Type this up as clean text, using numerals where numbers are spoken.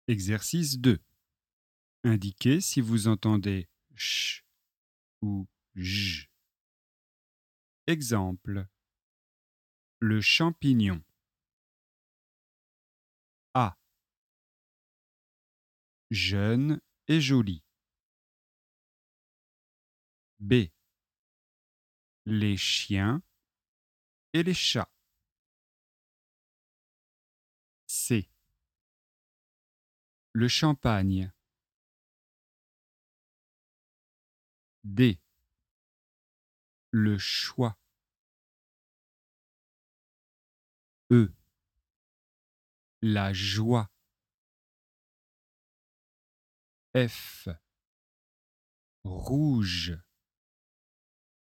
Exercice 2. Indiquez si vous entendez ch ou j. Exemple. Le champignon. A. Jeune et joli. B. Les chiens et les chats. C. Le champagne. D. Le choix. E. La joie. F. Rouge.